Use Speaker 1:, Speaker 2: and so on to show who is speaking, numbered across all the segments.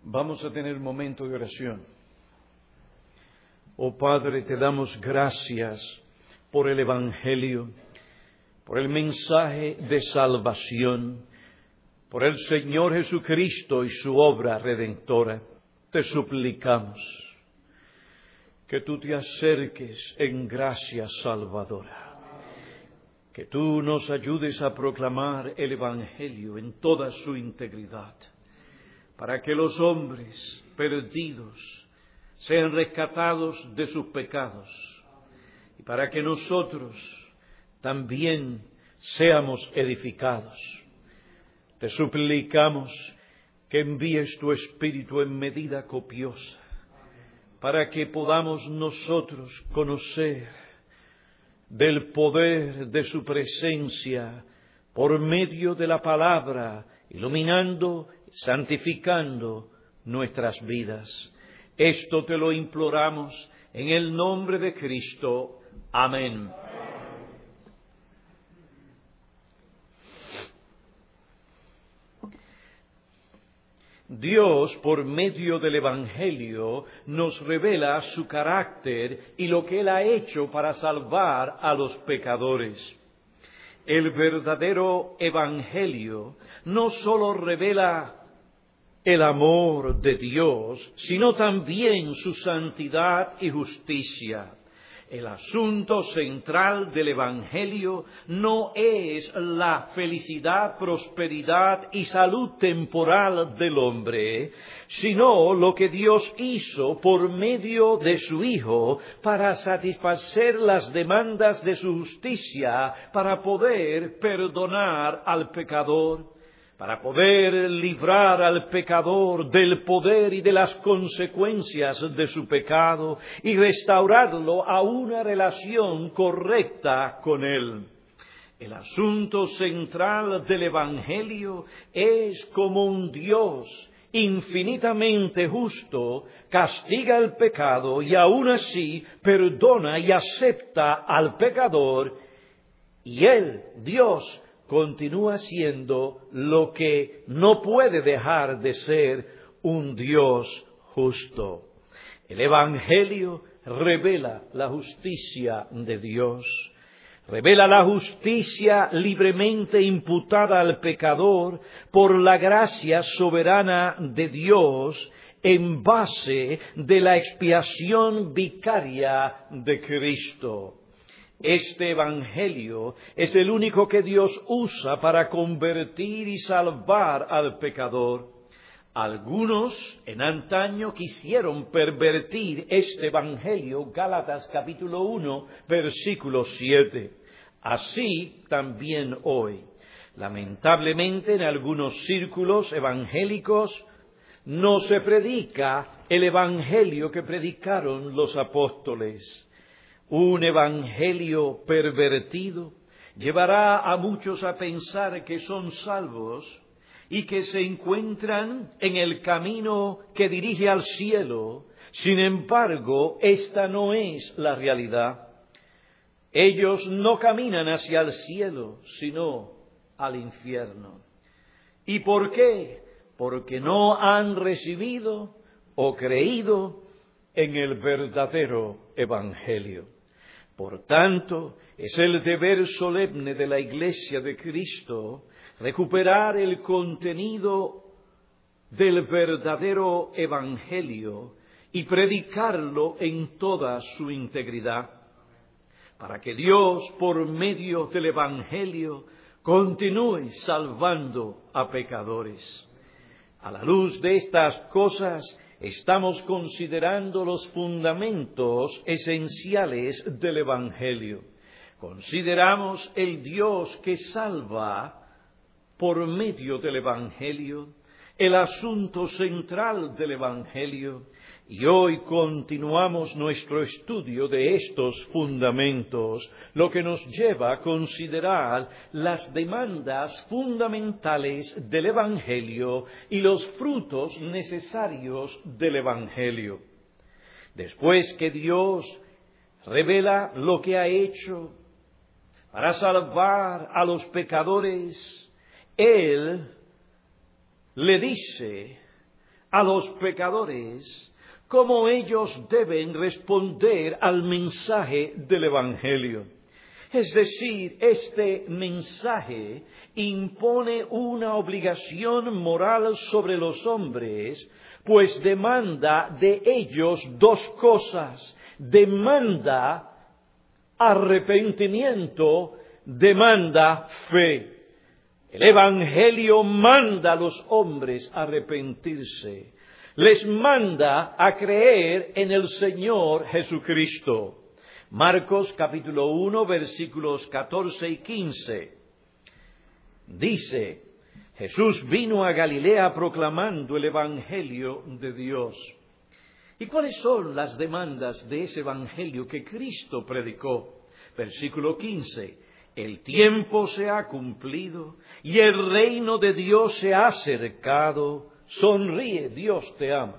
Speaker 1: Vamos a tener un momento de oración. Oh Padre, te damos gracias por el Evangelio, por el mensaje de salvación, por el Señor Jesucristo y su obra redentora. Te suplicamos que tú te acerques en gracia salvadora, que tú nos ayudes a proclamar el Evangelio en toda su integridad, para que los hombres perdidos sean rescatados de sus pecados y para que nosotros también seamos edificados. Te suplicamos que envíes tu Espíritu en medida copiosa para que podamos nosotros conocer del poder de su presencia por medio de la palabra, iluminando, santificando nuestras vidas. Esto te lo imploramos en el nombre de Cristo. Amén. Dios, por medio del Evangelio, nos revela su carácter y lo que Él ha hecho para salvar a los pecadores. El verdadero Evangelio no solo revela el amor de Dios, sino también su santidad y justicia. El asunto central del Evangelio no es la felicidad, prosperidad y salud temporal del hombre, sino lo que Dios hizo por medio de su Hijo para satisfacer las demandas de su justicia, para poder perdonar al pecador, para poder librar al pecador del poder y de las consecuencias de su pecado y restaurarlo a una relación correcta con Él. El asunto central del Evangelio es cómo un Dios infinitamente justo castiga el pecado y aún así perdona y acepta al pecador, y Él, Dios, continúa siendo lo que no puede dejar de ser un Dios justo. El Evangelio revela la justicia de Dios, revela la justicia libremente imputada al pecador por la gracia soberana de Dios en base de la expiación vicaria de Cristo. Este Evangelio es el único que Dios usa para convertir y salvar al pecador. Algunos en antaño quisieron pervertir este Evangelio, Gálatas capítulo 1, versículo 7. Así también hoy. Lamentablemente en algunos círculos evangélicos no se predica el Evangelio que predicaron los apóstoles. Un evangelio pervertido llevará a muchos a pensar que son salvos y que se encuentran en el camino que dirige al cielo. Sin embargo, esta no es la realidad. Ellos no caminan hacia el cielo, sino al infierno. ¿Y por qué? Porque no han recibido o creído en el verdadero evangelio. Por tanto, es el deber solemne de la Iglesia de Cristo recuperar el contenido del verdadero Evangelio y predicarlo en toda su integridad, para que Dios, por medio del Evangelio, continúe salvando a pecadores. A la luz de estas cosas, estamos considerando los fundamentos esenciales del Evangelio. Consideramos el Dios que salva por medio del Evangelio, el asunto central del Evangelio, y hoy continuamos nuestro estudio de estos fundamentos, lo que nos lleva a considerar las demandas fundamentales del Evangelio y los frutos necesarios del Evangelio. Después que Dios revela lo que ha hecho para salvar a los pecadores, Él le dice a los pecadores cómo ellos deben responder al mensaje del Evangelio. Es decir, este mensaje impone una obligación moral sobre los hombres, pues demanda de ellos dos cosas. Demanda arrepentimiento, demanda fe. El Evangelio manda a los hombres a arrepentirse. Les manda a creer en el Señor Jesucristo. Marcos capítulo 1, versículos 14 y 15. Dice, Jesús vino a Galilea proclamando el Evangelio de Dios. ¿Y cuáles son las demandas de ese Evangelio que Cristo predicó? Versículo 15. El tiempo se ha cumplido y el reino de Dios se ha acercado. Sonríe, Dios te ama.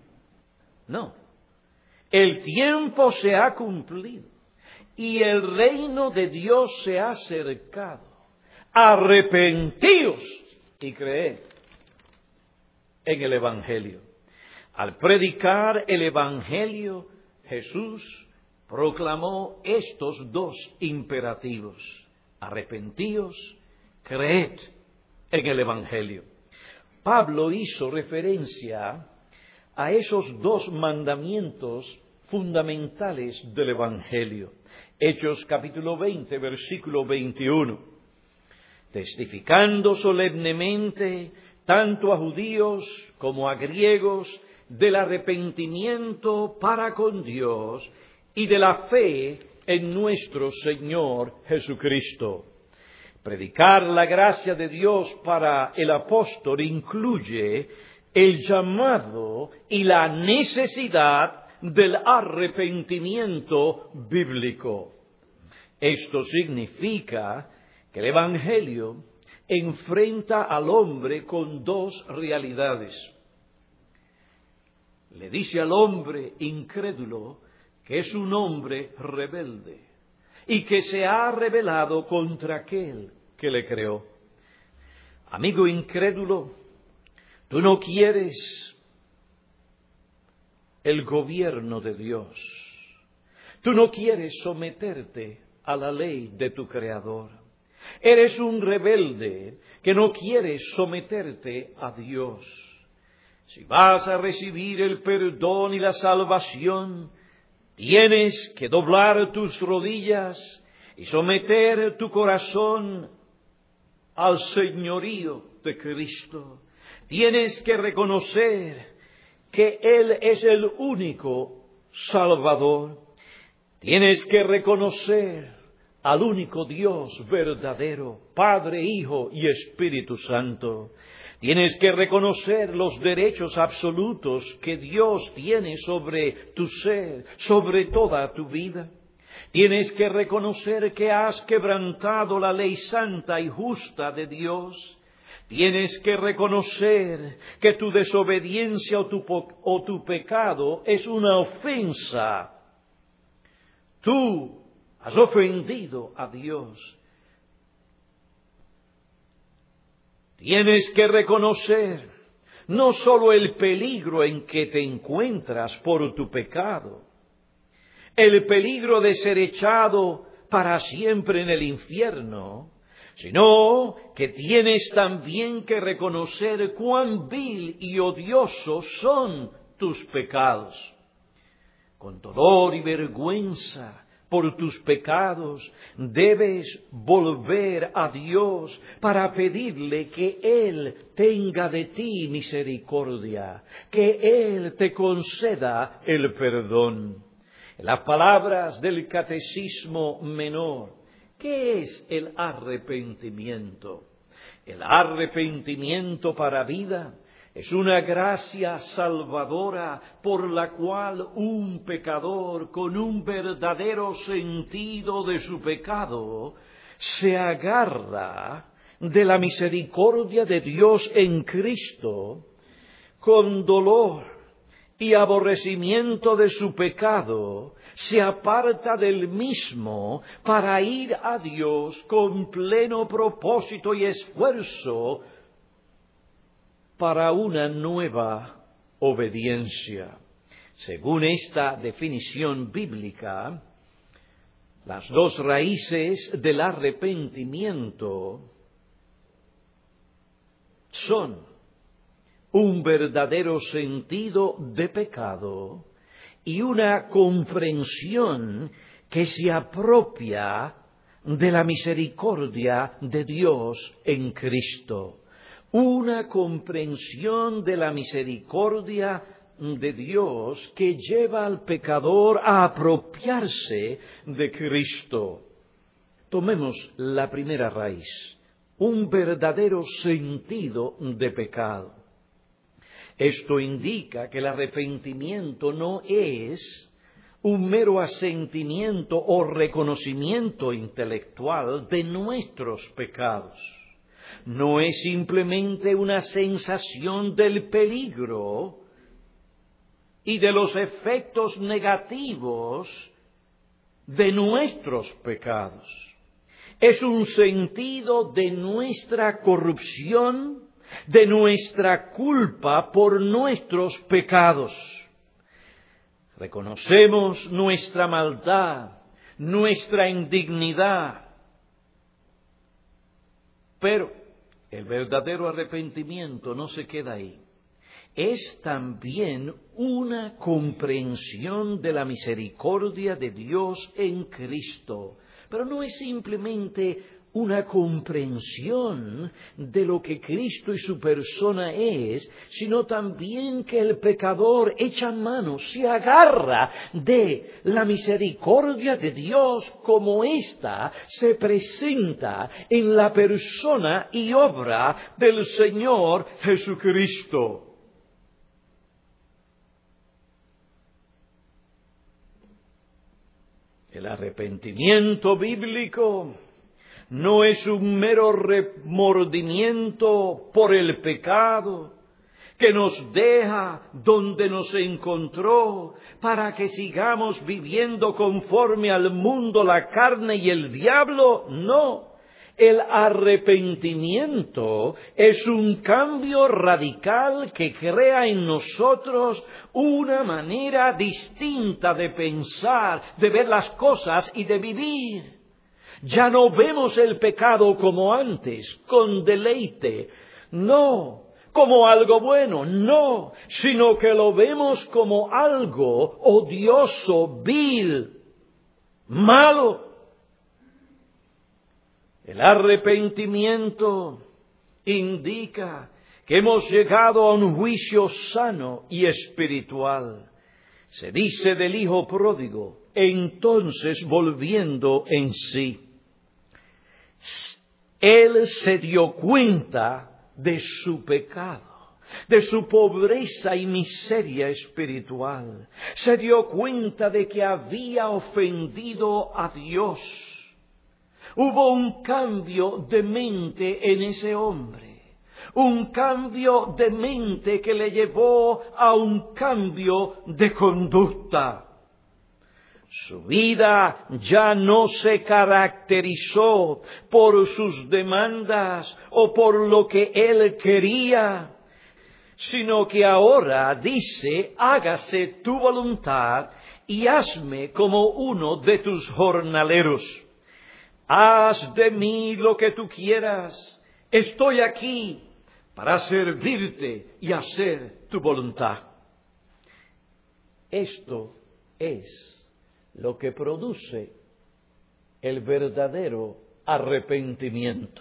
Speaker 1: No. El tiempo se ha cumplido y el reino de Dios se ha acercado. Arrepentíos y creed en el Evangelio. Al predicar el Evangelio, Jesús proclamó estos dos imperativos. Arrepentíos, creed en el Evangelio. Pablo hizo referencia a esos dos mandamientos fundamentales del Evangelio. Hechos capítulo 20, versículo 21. Testificando solemnemente tanto a judíos como a griegos del arrepentimiento para con Dios y de la fe en nuestro Señor Jesucristo. Predicar la gracia de Dios para el apóstol incluye el llamado y la necesidad del arrepentimiento bíblico. Esto significa que el Evangelio enfrenta al hombre con dos realidades. Le dice al hombre incrédulo que es un hombre rebelde y que se ha rebelado contra aquel que le creó. Amigo incrédulo, tú no quieres el gobierno de Dios. Tú no quieres someterte a la ley de tu Creador. Eres un rebelde que no quiere someterte a Dios. Si vas a recibir el perdón y la salvación, tienes que doblar tus rodillas y someter tu corazón al señorío de Cristo. Tienes que reconocer que Él es el único Salvador. Tienes que reconocer al único Dios verdadero, Padre, Hijo y Espíritu Santo. Tienes que reconocer los derechos absolutos que Dios tiene sobre tu ser, sobre toda tu vida. Tienes que reconocer que has quebrantado la ley santa y justa de Dios. Tienes que reconocer que tu desobediencia o tu pecado es una ofensa. Tú has ofendido a Dios. Tienes que reconocer no solo el peligro en que te encuentras por tu pecado, el peligro de ser echado para siempre en el infierno, sino que tienes también que reconocer cuán vil y odiosos son tus pecados. Con dolor y vergüenza por tus pecados, debes volver a Dios para pedirle que Él tenga de ti misericordia, que Él te conceda el perdón. En las palabras del Catecismo Menor, ¿qué es el arrepentimiento? El arrepentimiento para vida es una gracia salvadora por la cual un pecador con un verdadero sentido de su pecado se agarra de la misericordia de Dios en Cristo, con dolor y aborrecimiento de su pecado, se aparta del mismo para ir a Dios con pleno propósito y esfuerzo para una nueva obediencia. Según esta definición bíblica, las dos raíces del arrepentimiento son un verdadero sentido de pecado y una comprensión que se apropia de la misericordia de Dios en Cristo. Una comprensión de la misericordia de Dios que lleva al pecador a apropiarse de Cristo. Tomemos la primera raíz, un verdadero sentido de pecado. Esto indica que el arrepentimiento no es un mero asentimiento o reconocimiento intelectual de nuestros pecados. No es simplemente una sensación del peligro y de los efectos negativos de nuestros pecados. Es un sentido de nuestra corrupción, de nuestra culpa por nuestros pecados. Reconocemos nuestra maldad, nuestra indignidad, pero el verdadero arrepentimiento no se queda ahí. Es también una comprensión de la misericordia de Dios en Cristo. Pero no es simplemente una comprensión de lo que Cristo y su persona es, sino también que el pecador echa mano, se agarra de la misericordia de Dios como ésta se presenta en la persona y obra del Señor Jesucristo. El arrepentimiento bíblico no es un mero remordimiento por el pecado que nos deja donde nos encontró para que sigamos viviendo conforme al mundo, la carne y el diablo. No. El arrepentimiento es un cambio radical que crea en nosotros una manera distinta de pensar, de ver las cosas y de vivir. Ya no vemos el pecado como antes, con deleite, no, como algo bueno, no, sino que lo vemos como algo odioso, vil, malo. El arrepentimiento indica que hemos llegado a un juicio sano y espiritual. Se dice del hijo pródigo, entonces volviendo en sí, él se dio cuenta de su pecado, de su pobreza y miseria espiritual. Se dio cuenta de que había ofendido a Dios. Hubo un cambio de mente en ese hombre, un cambio de mente que le llevó a un cambio de conducta. Su vida ya no se caracterizó por sus demandas o por lo que él quería, sino que ahora dice, hágase tu voluntad y hazme como uno de tus jornaleros. Haz de mí lo que tú quieras. Estoy aquí para servirte y hacer tu voluntad. Esto es lo que produce el verdadero arrepentimiento.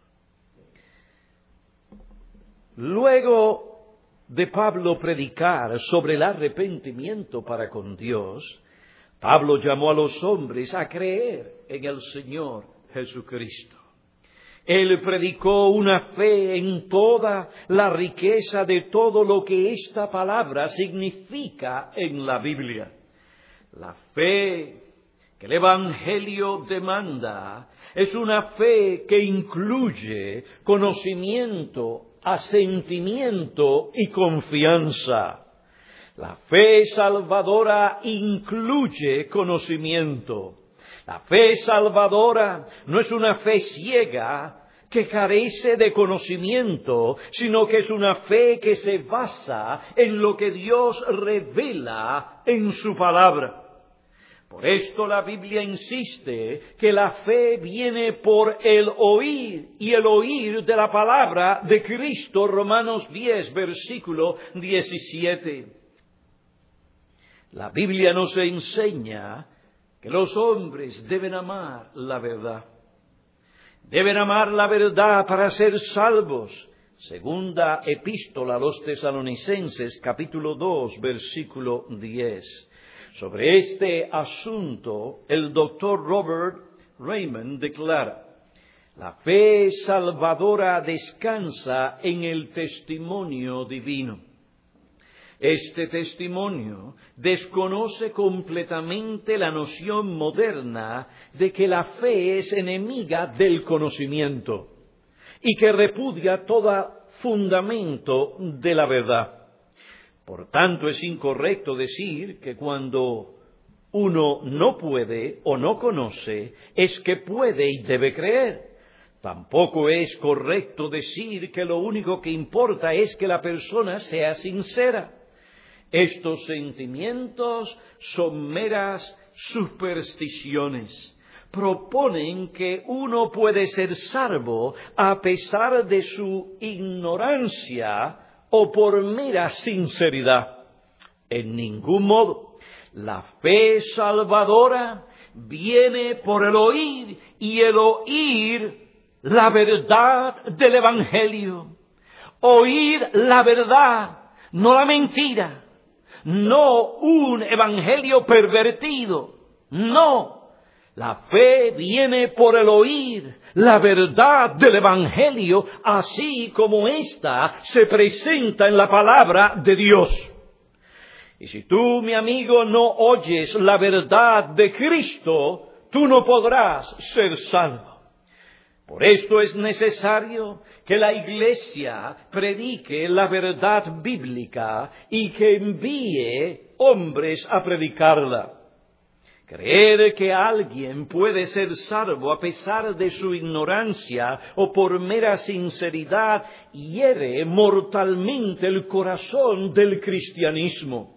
Speaker 1: Luego de Pablo predicar sobre el arrepentimiento para con Dios, Pablo llamó a los hombres a creer en el Señor Jesucristo. Él predicó una fe en toda la riqueza de todo lo que esta palabra significa en la Biblia. La fe que el Evangelio demanda es una fe que incluye conocimiento, asentimiento y confianza. La fe salvadora incluye conocimiento. La fe salvadora no es una fe ciega que carece de conocimiento, sino que es una fe que se basa en lo que Dios revela en su palabra. Por esto la Biblia insiste que la fe viene por el oír, y el oír de la palabra de Cristo, Romanos 10, versículo 17. La Biblia nos enseña que los hombres deben amar la verdad. Deben amar la verdad para ser salvos. Segunda epístola a los Tesalonicenses, capítulo 2, versículo 10. Sobre este asunto, el doctor Robert Raymond declara: la fe salvadora descansa en el testimonio divino. Este testimonio desconoce completamente la noción moderna de que la fe es enemiga del conocimiento y que repudia todo fundamento de la verdad. Por tanto, es incorrecto decir que cuando uno no puede o no conoce, es que puede y debe creer. Tampoco es correcto decir que lo único que importa es que la persona sea sincera. Estos sentimientos son meras supersticiones. Proponen que uno puede ser salvo a pesar de su ignorancia o por mera sinceridad. En ningún modo. La fe salvadora viene por el oír, y el oír la verdad del Evangelio. Oír la verdad, no la mentira. No un evangelio pervertido, no. La fe viene por el oír la verdad del evangelio, así como ésta se presenta en la palabra de Dios. Y si tú, mi amigo, no oyes la verdad de Cristo, tú no podrás ser salvo. Por esto es necesario que la Iglesia predique la verdad bíblica y que envíe hombres a predicarla. Creer que alguien puede ser salvo a pesar de su ignorancia o por mera sinceridad hiere mortalmente el corazón del cristianismo.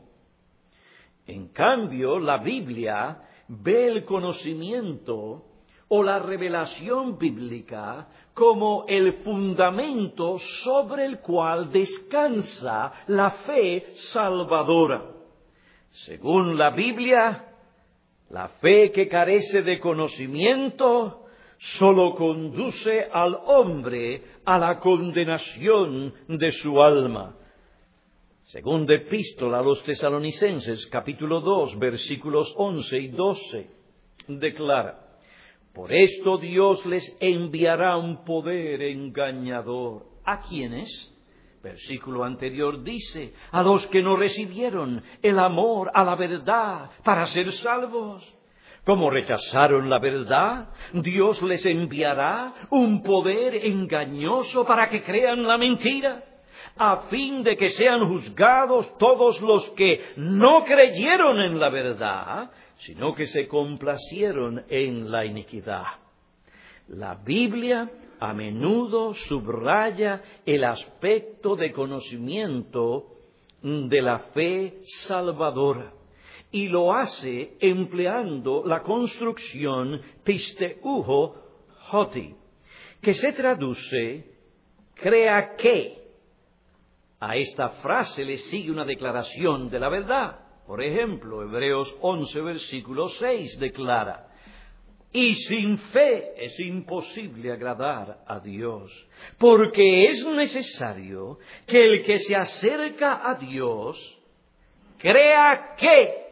Speaker 1: En cambio, la Biblia ve el conocimiento o la revelación bíblica como el fundamento sobre el cual descansa la fe salvadora. Según la Biblia, la fe que carece de conocimiento solo conduce al hombre a la condenación de su alma. Segunda epístola a los Tesalonicenses, capítulo 2, versículos 11 y 12, declara: por esto Dios les enviará un poder engañador. ¿A quiénes? Versículo anterior dice: a los que no recibieron el amor a la verdad para ser salvos. Como rechazaron la verdad, Dios les enviará un poder engañoso para que crean la mentira, a fin de que sean juzgados todos los que no creyeron en la verdad, sino que se complacieron en la iniquidad. La Biblia a menudo subraya el aspecto de conocimiento de la fe salvadora, y lo hace empleando la construcción pisteuho hoti, que se traduce crea que. A esta frase le sigue una declaración de la verdad. Por ejemplo, Hebreos 11, versículo 6 declara: y sin fe es imposible agradar a Dios, porque es necesario que el que se acerca a Dios crea que.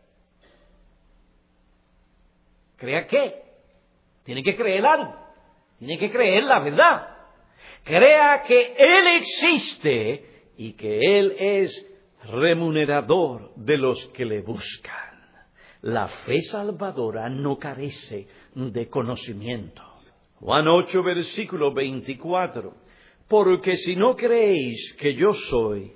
Speaker 1: ¿Crea qué? Tiene que creer algo. Tiene que creer la verdad. Crea que Él existe y que Él es remunerador de los que le buscan. La fe salvadora no carece de conocimiento. Juan 8, versículo 24. Porque si no creéis que yo soy,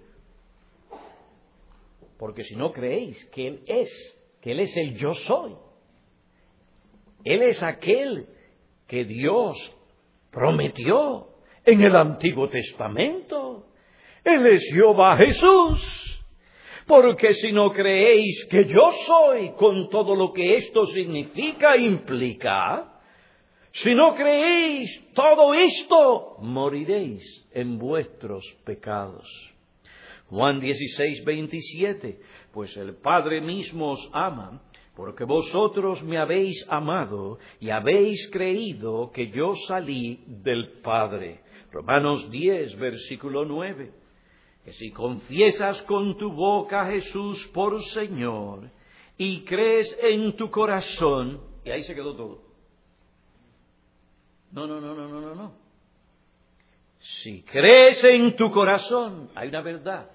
Speaker 1: porque si no creéis que Él es el yo soy, Él es aquel que Dios Prometió en el Antiguo Testamento. Él es Jehová Jesús. Porque si no creéis que yo soy, con todo lo que esto significa, implica, si no creéis todo esto, moriréis en vuestros pecados. Juan 16:27, pues el Padre mismo os ama, porque vosotros me habéis amado y habéis creído que yo salí del Padre. Romanos 10, versículo 9. Que si confiesas con tu boca a Jesús por Señor y crees en tu corazón, y ahí se quedó todo. No. Si crees en tu corazón, hay una verdad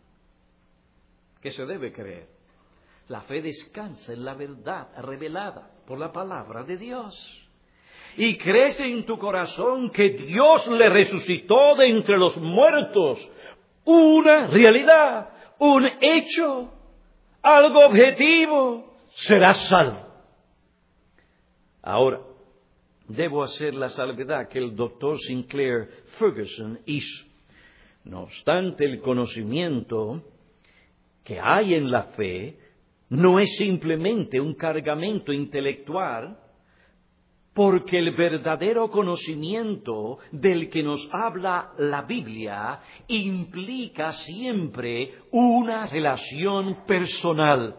Speaker 1: que se debe creer. La fe descansa en la verdad revelada por la palabra de Dios. Y crees en tu corazón que Dios le resucitó de entre los muertos. Una realidad, un hecho, algo objetivo, serás salvo. Ahora, debo hacer la salvedad que el doctor Sinclair Ferguson hizo. No obstante, el conocimiento que hay en la fe no es simplemente un cargamento intelectual, porque el verdadero conocimiento del que nos habla la Biblia implica siempre una relación personal.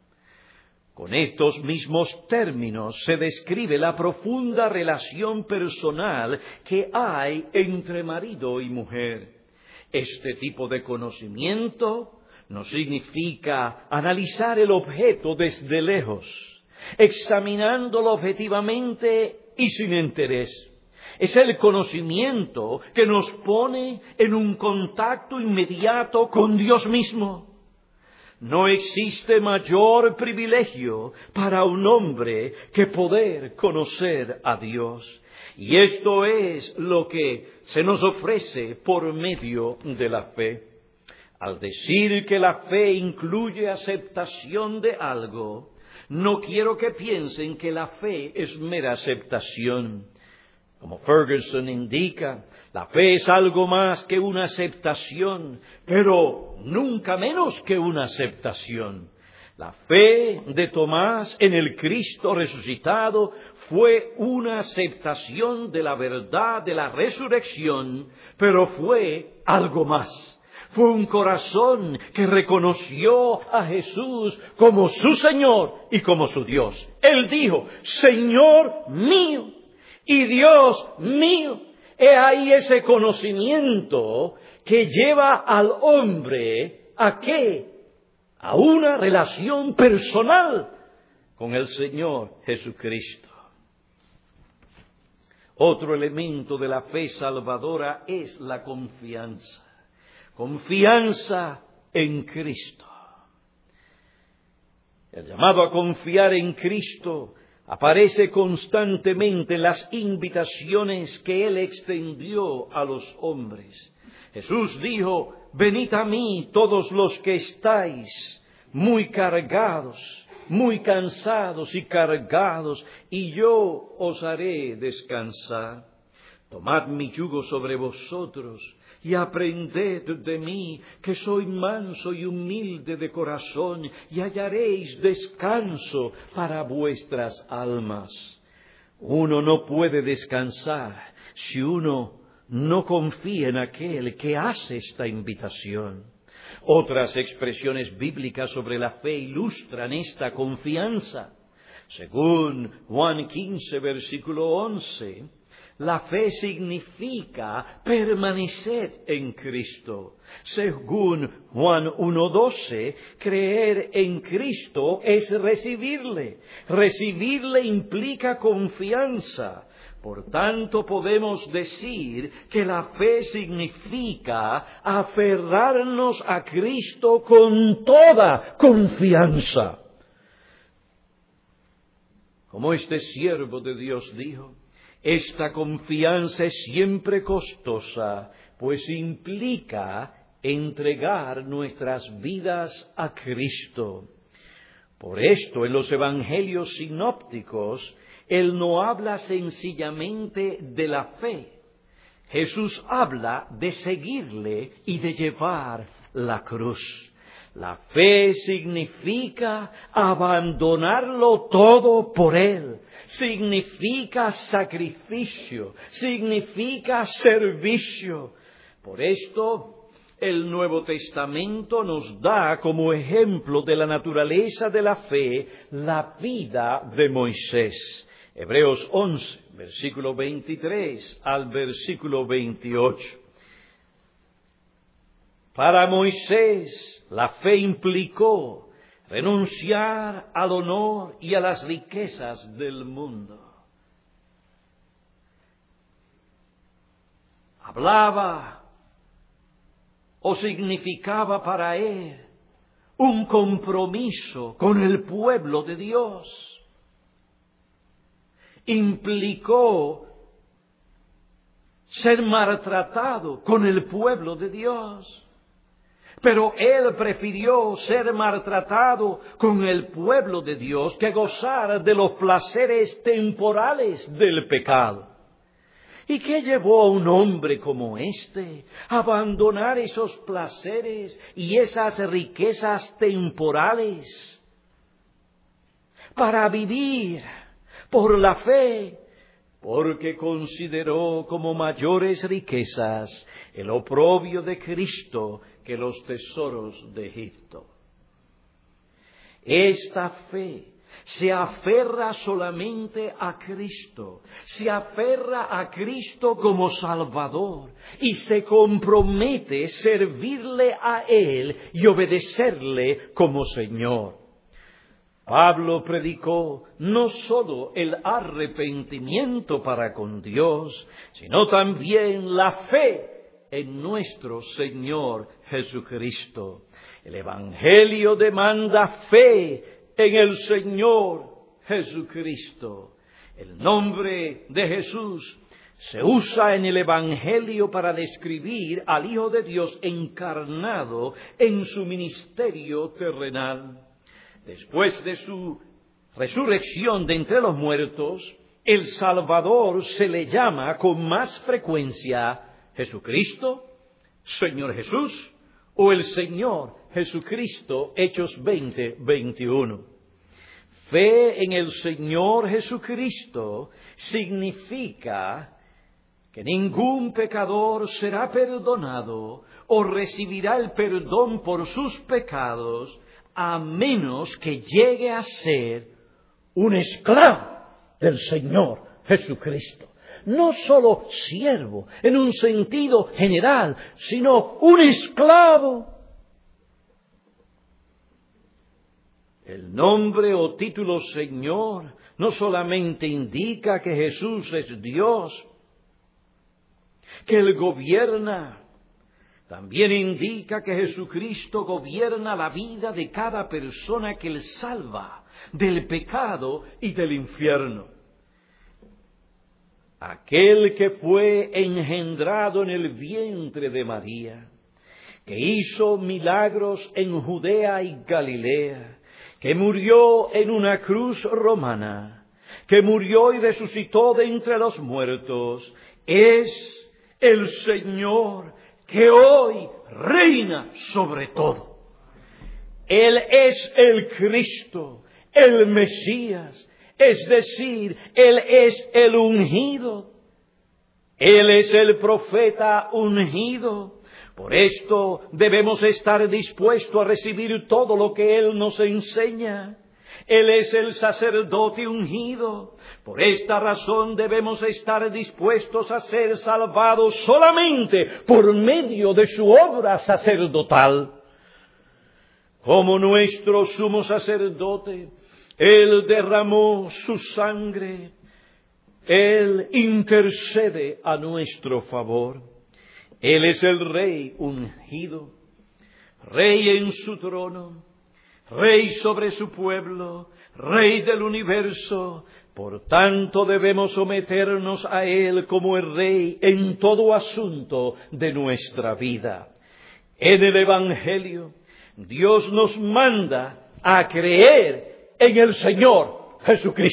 Speaker 1: Con estos mismos términos se describe la profunda relación personal que hay entre marido y mujer. Este tipo de conocimiento no significa analizar el objeto desde lejos, examinándolo objetivamente y sin interés. Es el conocimiento que nos pone en un contacto inmediato con Dios mismo. No existe mayor privilegio para un hombre que poder conocer a Dios. Y esto es lo que se nos ofrece por medio de la fe. Al decir que la fe incluye aceptación de algo, no quiero que piensen que la fe es mera aceptación. Como Ferguson indica, la fe es algo más que una aceptación, pero nunca menos que una aceptación. La fe de Tomás en el Cristo resucitado fue una aceptación de la verdad de la resurrección, pero fue algo más. Fue un corazón que reconoció a Jesús como su Señor y como su Dios. Él dijo, Señor mío y Dios mío. He ahí ese conocimiento que lleva al hombre ¿a qué? A una relación personal con el Señor Jesucristo. Otro elemento de la fe salvadora es la confianza. Confianza en Cristo. El llamado a confiar en Cristo aparece constantemente en las invitaciones que Él extendió a los hombres. Jesús dijo, venid a mí todos los que estáis muy cargados, muy cansados y cargados, y yo os haré descansar. Tomad mi yugo sobre vosotros y aprended de mí, que soy manso y humilde de corazón, y hallaréis descanso para vuestras almas. Uno no puede descansar si uno no confía en aquel que hace esta invitación. Otras expresiones bíblicas sobre la fe ilustran esta confianza. Según Juan 15, versículo 11, la fe significa permanecer en Cristo. Según Juan 1:12, creer en Cristo es recibirle. Recibirle implica confianza. Por tanto, podemos decir que la fe significa aferrarnos a Cristo con toda confianza. Como este siervo de Dios dijo, esta confianza es siempre costosa, pues implica entregar nuestras vidas a Cristo. Por esto, en los evangelios sinópticos, Él no habla sencillamente de la fe. Jesús habla de seguirle y de llevar la cruz. La fe significa abandonarlo todo por Él. Significa sacrificio. Significa servicio. Por esto, el Nuevo Testamento nos da como ejemplo de la naturaleza de la fe la vida de Moisés. Hebreos 11, versículo 23 al versículo 28. Para Moisés, la fe implicó renunciar al honor y a las riquezas del mundo. Hablaba o significaba para él un compromiso con el pueblo de Dios. Implicó ser maltratado con el pueblo de Dios. Pero él prefirió ser maltratado con el pueblo de Dios que gozar de los placeres temporales del pecado. ¿Y qué llevó a un hombre como este a abandonar esos placeres y esas riquezas temporales para vivir por la fe? Porque consideró como mayores riquezas el oprobio de Cristo que los tesoros de Egipto. Esta fe se aferra solamente a Cristo, se aferra a Cristo como Salvador y se compromete a servirle a Él y obedecerle como Señor. Pablo predicó no sólo el arrepentimiento para con Dios, sino también la fe en nuestro Señor Jesucristo. El Evangelio demanda fe en el Señor Jesucristo. El nombre de Jesús se usa en el Evangelio para describir al Hijo de Dios encarnado en su ministerio terrenal. Después de su resurrección de entre los muertos, el Salvador se le llama con más frecuencia Jesucristo, Señor Jesús, o el Señor Jesucristo, Hechos 20, 21. Fe en el Señor Jesucristo significa que ningún pecador será perdonado o recibirá el perdón por sus pecados a menos que llegue a ser un esclavo del Señor Jesucristo. No solo siervo en un sentido general, sino un esclavo. El nombre o título Señor no solamente indica que Jesús es Dios, que Él gobierna, también indica que Jesucristo gobierna la vida de cada persona que Él salva del pecado y del infierno. Aquel que fue engendrado en el vientre de María, que hizo milagros en Judea y Galilea, que murió en una cruz romana, que murió y resucitó de entre los muertos, es el Señor que hoy reina sobre todo. Él es el Cristo, el Mesías, es decir, Él es el ungido. Él es el profeta ungido. Por esto debemos estar dispuestos a recibir todo lo que Él nos enseña. Él es el sacerdote ungido. Por esta razón debemos estar dispuestos a ser salvados solamente por medio de su obra sacerdotal. Como nuestro sumo sacerdote, Él derramó su sangre. Él intercede a nuestro favor. Él es el Rey ungido, Rey en su trono, Rey sobre su pueblo, Rey del universo. Por tanto debemos someternos a Él como el Rey en todo asunto de nuestra vida. En el Evangelio, Dios nos manda a creer en el Señor Jesucristo.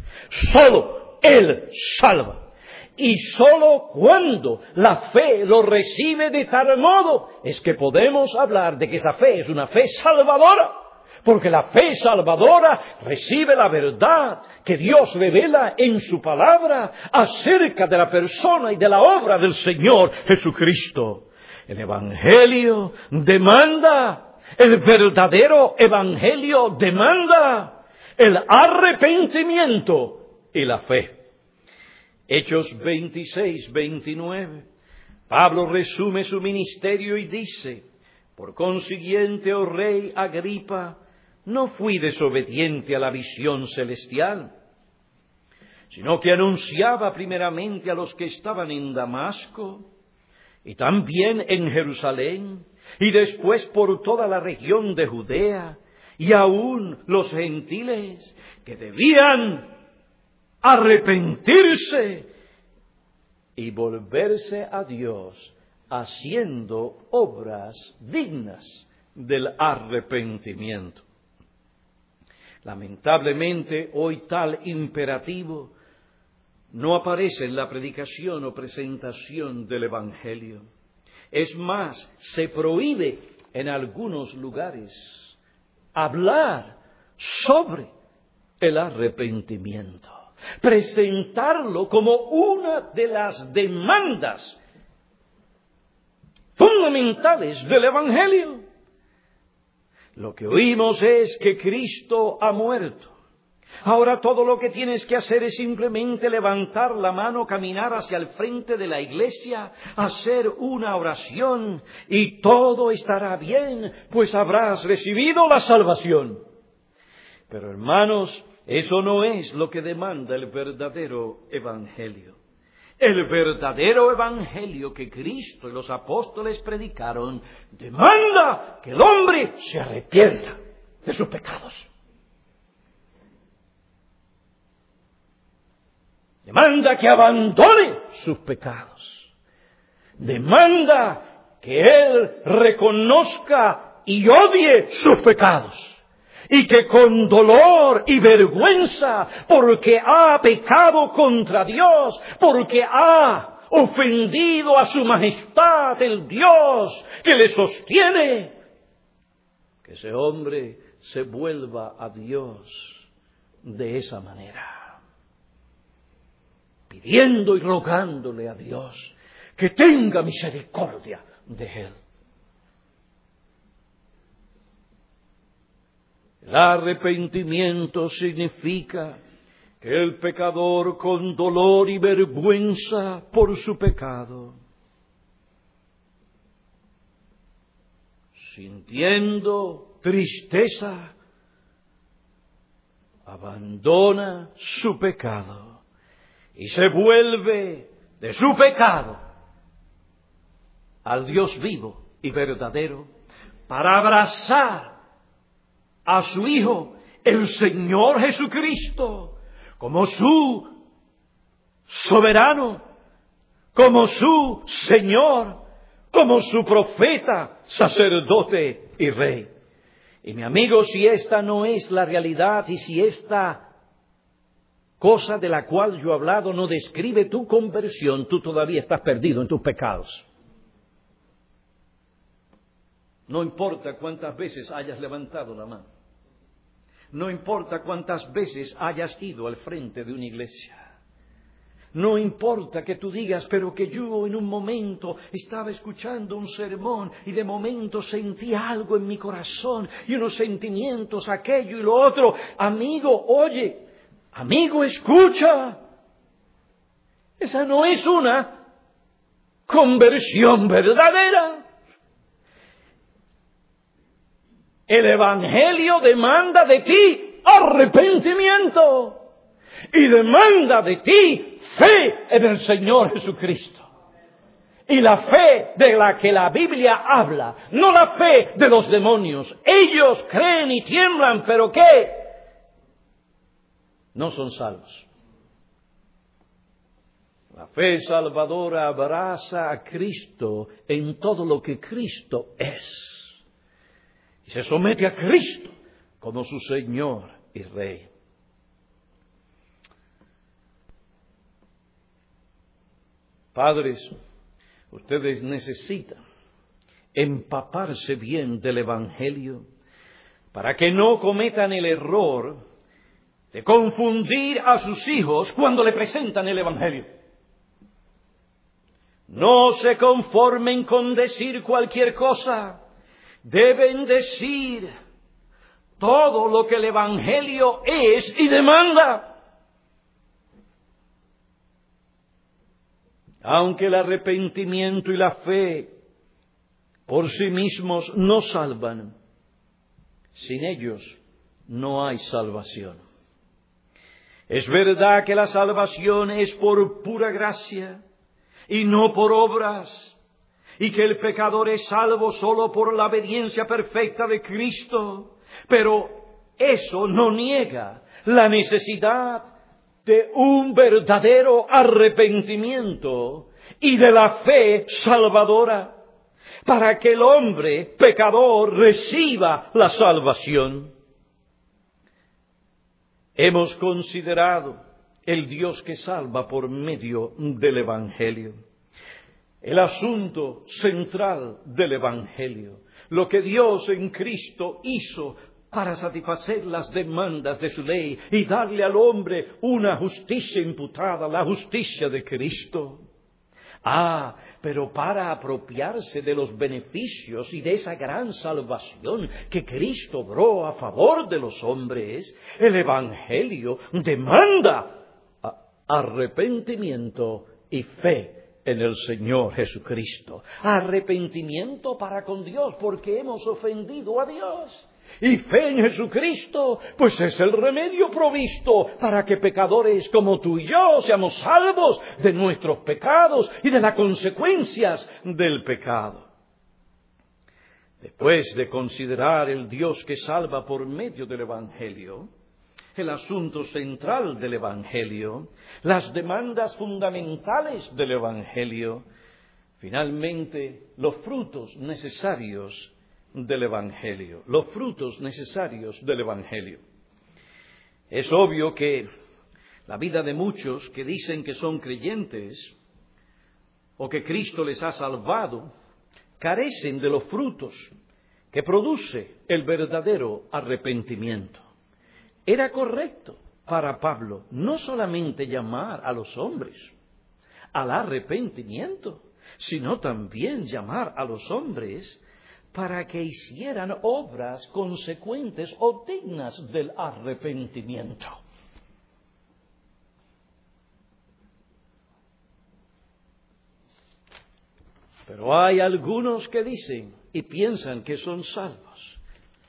Speaker 1: Solo Él salva. Y solo cuando la fe lo recibe de tal modo es que podemos hablar de que esa fe es una fe salvadora. Porque la fe salvadora recibe la verdad que Dios revela en su palabra acerca de la persona y de la obra del Señor Jesucristo. El Evangelio demanda, el verdadero Evangelio demanda el arrepentimiento y la fe. Hechos 26, 29. Pablo resume su ministerio y dice: por consiguiente, oh rey Agripa, no fui desobediente a la visión celestial, sino que anunciaba primeramente a los que estaban en Damasco, y también en Jerusalén, y después por toda la región de Judea, y aún los gentiles, que debían arrepentirse y volverse a Dios, haciendo obras dignas del arrepentimiento. Lamentablemente, hoy tal imperativo no aparece en la predicación o presentación del Evangelio. Es más, se prohíbe en algunos lugares hablar sobre el arrepentimiento, presentarlo como una de las demandas fundamentales del Evangelio. Lo que oímos es que Cristo ha muerto. Ahora todo lo que tienes que hacer es simplemente levantar la mano, caminar hacia el frente de la iglesia, hacer una oración y todo estará bien, pues habrás recibido la salvación. Pero hermanos, eso no es lo que demanda el verdadero Evangelio. El verdadero Evangelio que Cristo y los apóstoles predicaron demanda que el hombre se arrepienta de sus pecados. Demanda que abandone sus pecados. Demanda que él reconozca y odie sus pecados. Y que con dolor y vergüenza, porque ha pecado contra Dios, porque ha ofendido a su majestad, el Dios que le sostiene, que ese hombre se vuelva a Dios de esa manera, pidiendo y rogándole a Dios que tenga misericordia de él. El arrepentimiento significa que el pecador, con dolor y vergüenza por su pecado, sintiendo tristeza, abandona su pecado y se vuelve de su pecado al Dios vivo y verdadero para abrazar a su Hijo, el Señor Jesucristo, como su soberano, como su Señor, como su profeta, sacerdote y rey. Y mi amigo, si esta no es la realidad y si esta cosa de la cual yo he hablado no describe tu conversión, tú todavía estás perdido en tus pecados. No importa cuántas veces hayas levantado la mano. No importa cuántas veces hayas ido al frente de una iglesia. No importa que tú digas, pero que yo en un momento estaba escuchando un sermón y de momento sentí algo en mi corazón y unos sentimientos, aquello y lo otro. Amigo, oye, amigo, escucha. Esa no es una conversión verdadera. El Evangelio demanda de ti arrepentimiento y demanda de ti fe en el Señor Jesucristo. Y la fe de la que la Biblia habla, no la fe de los demonios. Ellos creen y tiemblan, pero ¿qué? No son salvos. La fe salvadora abraza a Cristo en todo lo que Cristo es. Y se somete a Cristo como su Señor y Rey. Padres, ustedes necesitan empaparse bien del Evangelio para que no cometan el error de confundir a sus hijos cuando le presentan el Evangelio. No se conformen con decir cualquier cosa. Deben decir todo lo que el Evangelio es y demanda. Aunque el arrepentimiento y la fe por sí mismos no salvan, sin ellos no hay salvación. Es verdad que la salvación es por pura gracia y no por obras, y que el pecador es salvo solo por la obediencia perfecta de Cristo, pero eso no niega la necesidad de un verdadero arrepentimiento y de la fe salvadora, para que el hombre pecador reciba la salvación. Hemos considerado el Dios que salva por medio del Evangelio, el asunto central del Evangelio, lo que Dios en Cristo hizo para satisfacer las demandas de su ley y darle al hombre una justicia imputada, la justicia de Cristo. Pero para apropiarse de los beneficios y de esa gran salvación que Cristo obró a favor de los hombres, el Evangelio demanda arrepentimiento y fe en el Señor Jesucristo. Arrepentimiento para con Dios porque hemos ofendido a Dios. Y fe en Jesucristo, pues es el remedio provisto para que pecadores como tú y yo seamos salvos de nuestros pecados y de las consecuencias del pecado. Después de considerar el Dios que salva por medio del Evangelio, el asunto central del Evangelio, las demandas fundamentales del Evangelio, finalmente los frutos necesarios del Evangelio, los frutos necesarios del Evangelio. Es obvio que la vida de muchos que dicen que son creyentes o que Cristo les ha salvado, carecen de los frutos que produce el verdadero arrepentimiento. Era correcto para Pablo no solamente llamar a los hombres al arrepentimiento, sino también llamar a los hombres para que hicieran obras consecuentes o dignas del arrepentimiento. Pero hay algunos que dicen y piensan que son salvos.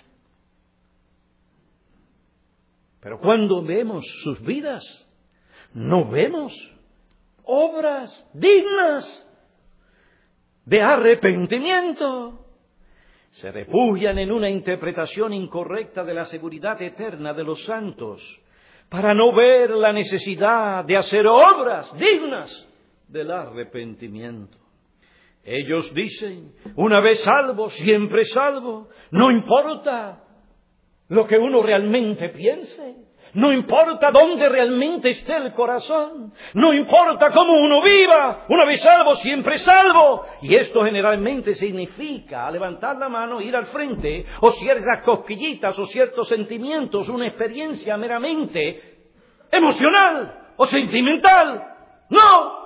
Speaker 1: Pero cuando vemos sus vidas, no vemos obras dignas de arrepentimiento. Se refugian en una interpretación incorrecta de la seguridad eterna de los santos para no ver la necesidad de hacer obras dignas del arrepentimiento. Ellos dicen, una vez salvo, siempre salvo. No importa lo que uno realmente piense. No importa dónde realmente esté el corazón. No importa cómo uno viva. Una vez salvo, siempre salvo. Y esto generalmente significa levantar la mano, ir al frente, o ciertas cosquillitas, o ciertos sentimientos, una experiencia meramente emocional o sentimental. ¡No!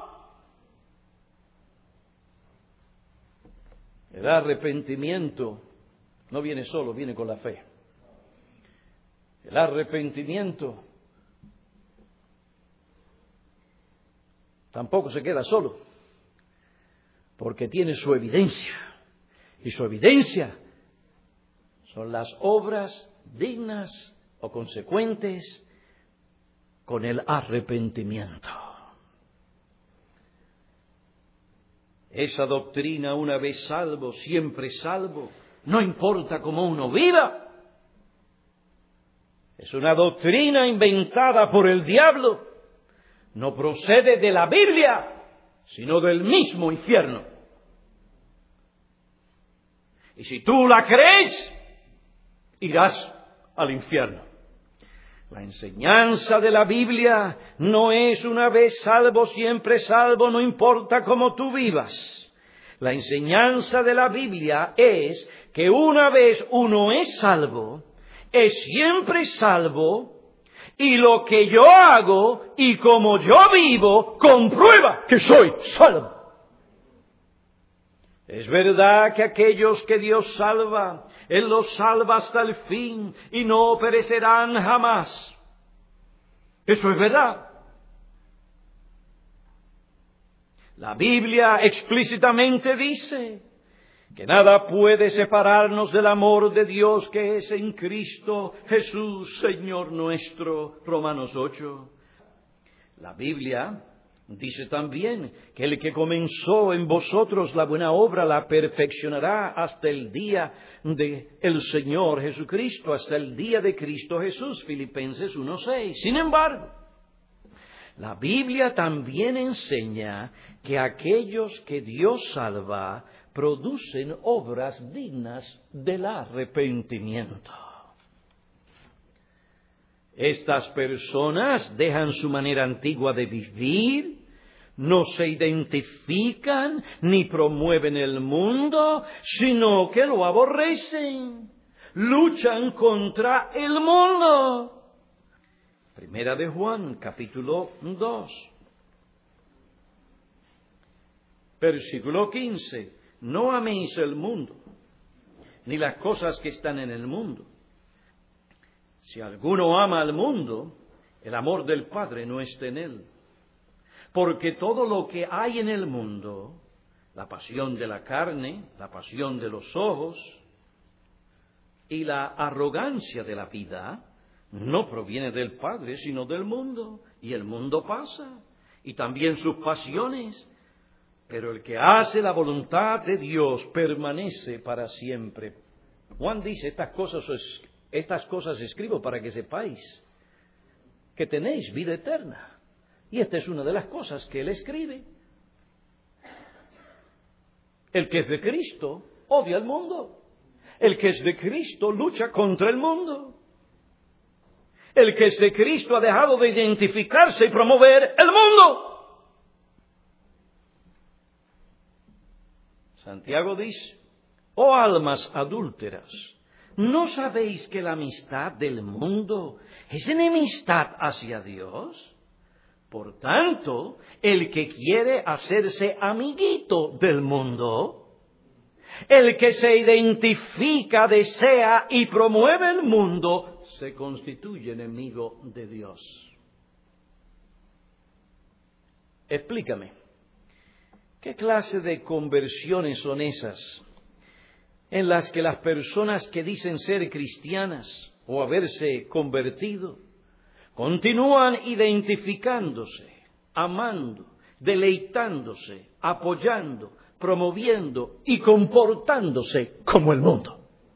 Speaker 1: El arrepentimiento no viene solo, viene con la fe. El arrepentimiento tampoco se queda solo, porque tiene su evidencia. Y su evidencia son las obras dignas o consecuentes con el arrepentimiento. Esa doctrina, una vez salvo, siempre salvo, no importa cómo uno viva, es una doctrina inventada por el diablo. No procede de la Biblia, sino del mismo infierno. Y si tú la crees, irás al infierno. La enseñanza de la Biblia no es una vez salvo, siempre salvo, no importa cómo tú vivas. La enseñanza de la Biblia es que una vez uno es salvo, es siempre salvo, y lo que yo hago y como yo vivo comprueba que soy salvo. Es verdad que aquellos que Dios salva, Él los salva hasta el fin y no perecerán jamás. Eso es verdad. La Biblia explícitamente dice que nada puede separarnos del amor de Dios que es en Cristo Jesús, Señor nuestro. Romanos 8. La Biblia dice también que el que comenzó en vosotros la buena obra la perfeccionará hasta el día del Señor Jesucristo, hasta el día de Cristo Jesús. Filipenses 1:6. Sin embargo, la Biblia también enseña que aquellos que Dios salva producen obras dignas del arrepentimiento. Estas personas dejan su manera antigua de vivir, no se identifican ni promueven el mundo, sino que lo aborrecen, luchan contra el mundo. Primera de Juan, capítulo 2, versículo 15. No améis el mundo, ni las cosas que están en el mundo. Si alguno ama al mundo, el amor del Padre no está en él. Porque todo lo que hay en el mundo, la pasión de la carne, la pasión de los ojos y la arrogancia de la vida, no proviene del Padre, sino del mundo. Y el mundo pasa, y también sus pasiones. Pero el que hace la voluntad de Dios permanece para siempre. Juan dice, estas cosas escribo para que sepáis que tenéis vida eterna. Y esta es una de las cosas que él escribe. El que es de Cristo odia al mundo. El que es de Cristo lucha contra el mundo. El que es de Cristo ha dejado de identificarse y promover el mundo. Santiago dice, oh almas adúlteras, ¿no sabéis que la amistad del mundo es enemistad hacia Dios? Por tanto, el que quiere hacerse amiguito del mundo, el que se identifica, desea y promueve el mundo, se constituye enemigo de Dios. Explícame, ¿qué clase de conversiones son esas en las que las personas que dicen ser cristianas o haberse convertido continúan identificándose, amando, deleitándose, apoyando, promoviendo y comportándose como el mundo?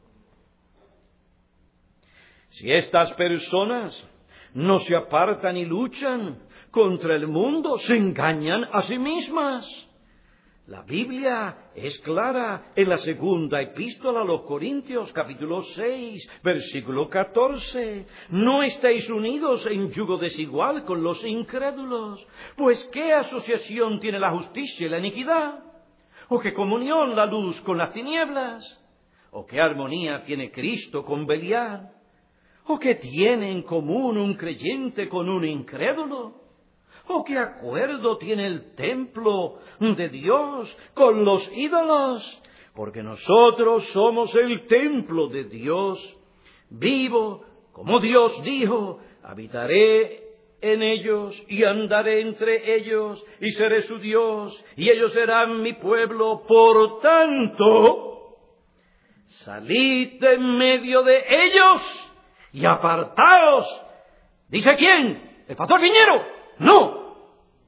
Speaker 1: Si estas personas no se apartan y luchan contra el mundo, se engañan a sí mismas. La Biblia es clara en la segunda epístola a los Corintios, capítulo 6, versículo 14. No estáis unidos en yugo desigual con los incrédulos, pues ¿qué asociación tiene la justicia y la iniquidad? ¿O qué comunión la luz con las tinieblas? ¿O qué armonía tiene Cristo con Belial? ¿O qué tiene en común un creyente con un incrédulo? ¿O qué acuerdo tiene el templo de Dios con los ídolos? Porque nosotros somos el templo de Dios vivo, como Dios dijo, habitaré en ellos y andaré entre ellos y seré su Dios y ellos serán mi pueblo. Por tanto, salid de en medio de ellos y apartaos. ¿Dice quién? ¿El pastor Piñero? No.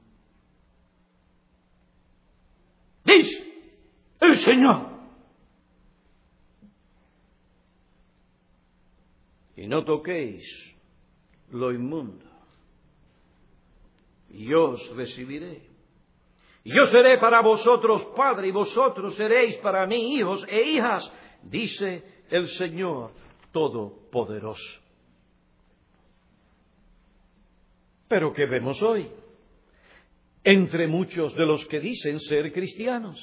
Speaker 1: Dice el Señor. Y no toquéis lo inmundo. Y yo os recibiré. Y yo seré para vosotros padre, y vosotros seréis para mí hijos e hijas, dice el Señor Todopoderoso. Pero ¿qué vemos hoy? Entre muchos de los que dicen ser cristianos.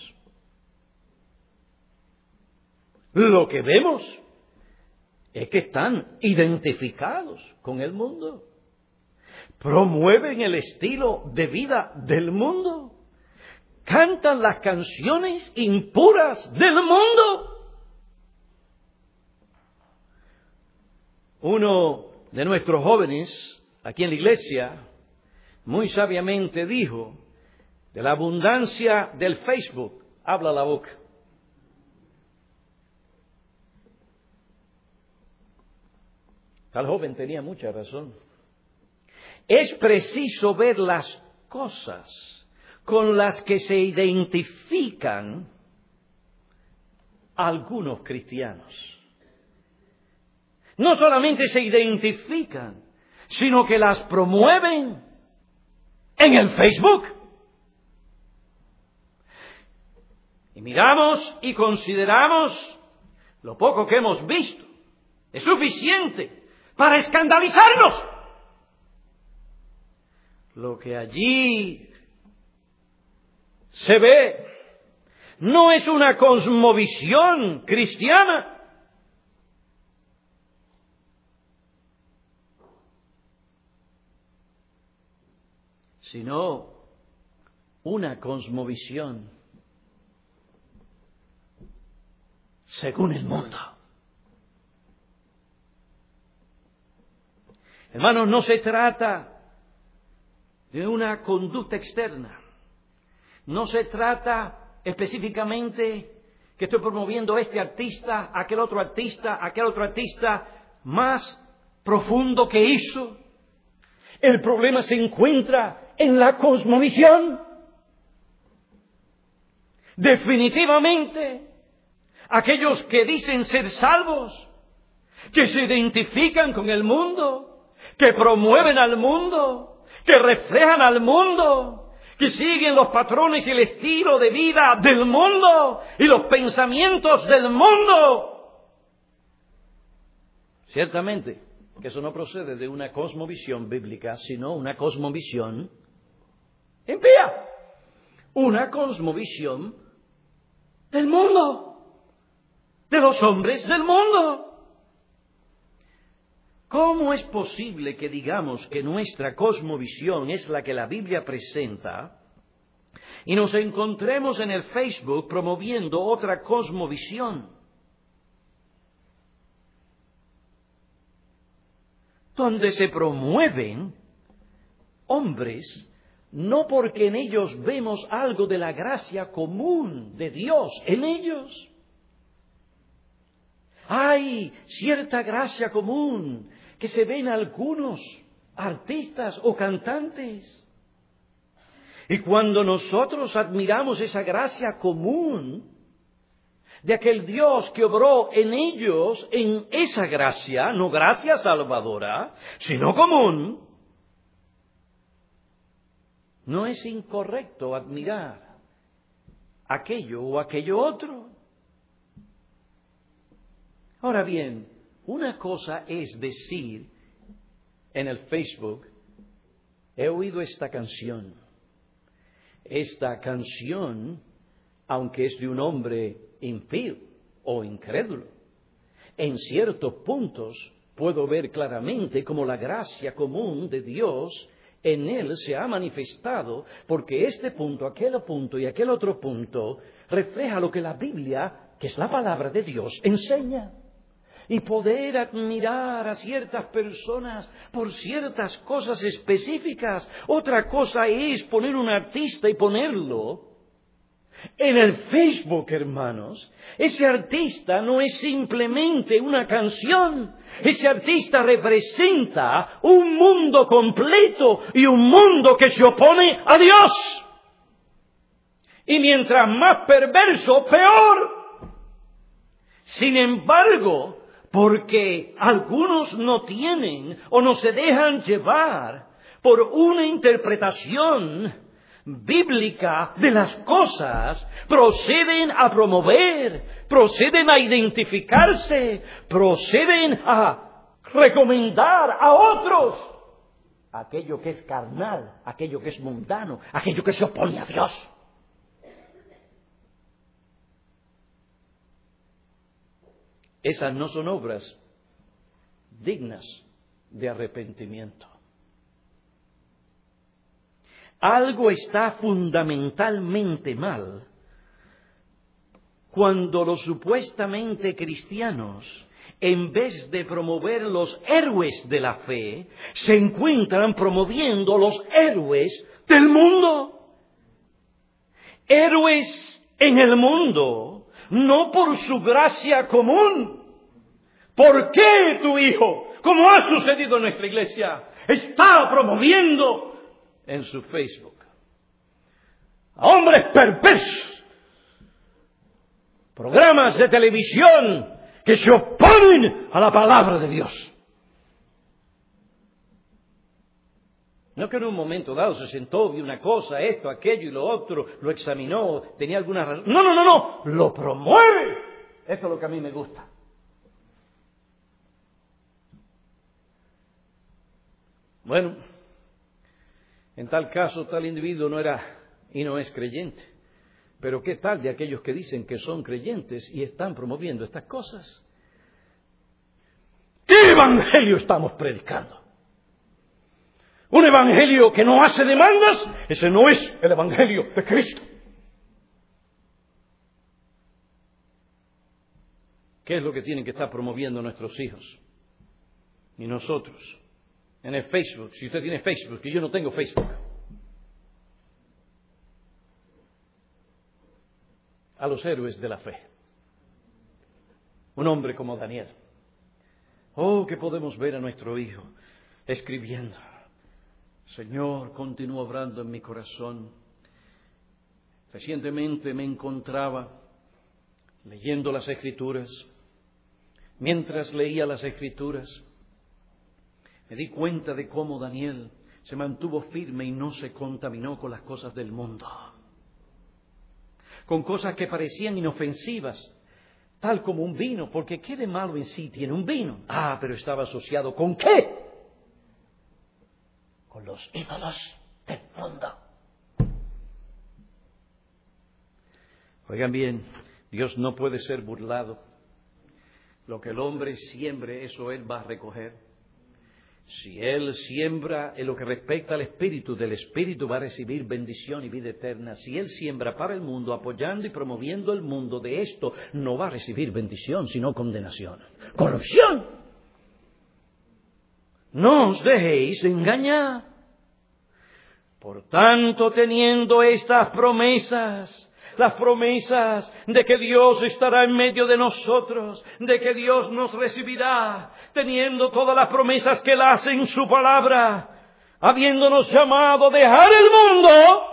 Speaker 1: Lo que vemos es que están identificados con el mundo. Promueven el estilo de vida del mundo. Cantan las canciones impuras del mundo. Uno de nuestros jóvenes aquí en la iglesia muy sabiamente dijo: de la abundancia del Facebook habla la boca. Tal joven tenía mucha razón. Es preciso ver las cosas con las que se identifican algunos cristianos. No solamente se identifican, sino que las promueven en el Facebook. Y miramos y consideramos lo poco que hemos visto. Es suficiente para escandalizarnos. Lo que allí se ve no es una cosmovisión cristiana. Sino una cosmovisión según el mundo. Hermanos, no se trata de una conducta externa. No se trata específicamente que estoy promoviendo este artista, aquel otro artista, más profundo que eso. El problema se encuentra en la cosmovisión. Definitivamente, aquellos que dicen ser salvos, que se identifican con el mundo, que promueven al mundo, que reflejan al mundo, que siguen los patrones y el estilo de vida del mundo y los pensamientos del mundo. Ciertamente que eso no procede de una cosmovisión bíblica, sino una cosmovisión impía, una cosmovisión del mundo, de los hombres del mundo. ¿Cómo es posible que digamos que nuestra cosmovisión es la que la Biblia presenta y nos encontremos en el Facebook promoviendo otra cosmovisión? Donde se promueven hombres no porque en ellos vemos algo de la gracia común de Dios en ellos. Hay cierta gracia común que se ve en algunos artistas o cantantes. Y cuando nosotros admiramos esa gracia común de aquel Dios que obró en ellos, en esa gracia, no gracia salvadora, sino común, no es incorrecto admirar aquello o aquello otro. Ahora bien, una cosa es decir en el Facebook: he oído esta canción. Esta canción, aunque es de un hombre impío o incrédulo, en ciertos puntos puedo ver claramente cómo la gracia común de Dios en él se ha manifestado, porque este punto, aquel punto y aquel otro punto refleja lo que la Biblia, que es la palabra de Dios, enseña. Y poder admirar a ciertas personas por ciertas cosas específicas. Otra cosa es poner un artista y ponerlo en el Facebook, hermanos. Ese artista no es simplemente una canción. Ese artista representa un mundo completo y un mundo que se opone a Dios. Y mientras más perverso, peor. Sin embargo, porque algunos no tienen o no se dejan llevar por una interpretación bíblica de las cosas, proceden a promover, proceden a identificarse, proceden a recomendar a otros aquello que es carnal, aquello que es mundano, aquello que se opone a Dios. Esas no son obras dignas de arrepentimiento. Algo está fundamentalmente mal cuando los supuestamente cristianos, en vez de promover los héroes de la fe, se encuentran promoviendo los héroes del mundo. Héroes en el mundo, no por su gracia común. ¿Por qué tu hijo, como ha sucedido en nuestra iglesia, está promoviendo en su Facebook a hombres perversos, programas de televisión que se oponen a la palabra de Dios? No que en un momento dado se sentó, vio una cosa, esto, aquello y lo otro, lo examinó, tenía alguna razón. No, lo promueve. Eso es lo que a mí me gusta. Bueno, en tal caso, tal individuo no era y no es creyente. Pero ¿qué tal de aquellos que dicen que son creyentes y están promoviendo estas cosas? ¿Qué evangelio estamos predicando? Un evangelio que no hace demandas, ese no es el evangelio de Cristo. ¿Qué es lo que tienen que estar promoviendo nuestros hijos y nosotros? En el Facebook, si usted tiene Facebook, y yo no tengo Facebook. A los héroes de la fe. Un hombre como Daniel. Oh, que podemos ver a nuestro hijo escribiendo: Señor, continúa obrando en mi corazón. Recientemente me encontraba leyendo las Escrituras. Mientras leía las Escrituras, me di cuenta de cómo Daniel se mantuvo firme y no se contaminó con las cosas del mundo, con cosas que parecían inofensivas, tal como un vino, porque ¿qué de malo en sí tiene un vino? Pero estaba asociado ¿con qué? Con los ídolos del mundo. Oigan bien, Dios no puede ser burlado. Lo que el hombre siembre, eso él va a recoger. Si él siembra en lo que respecta al Espíritu, del Espíritu va a recibir bendición y vida eterna. Si él siembra para el mundo, apoyando y promoviendo el mundo de esto, no va a recibir bendición, sino condenación. ¡Corrupción! No os dejéis engañar. Por tanto, teniendo estas promesas, las promesas de que Dios estará en medio de nosotros, de que Dios nos recibirá, teniendo todas las promesas que Él hace en su palabra, habiéndonos llamado a dejar el mundo,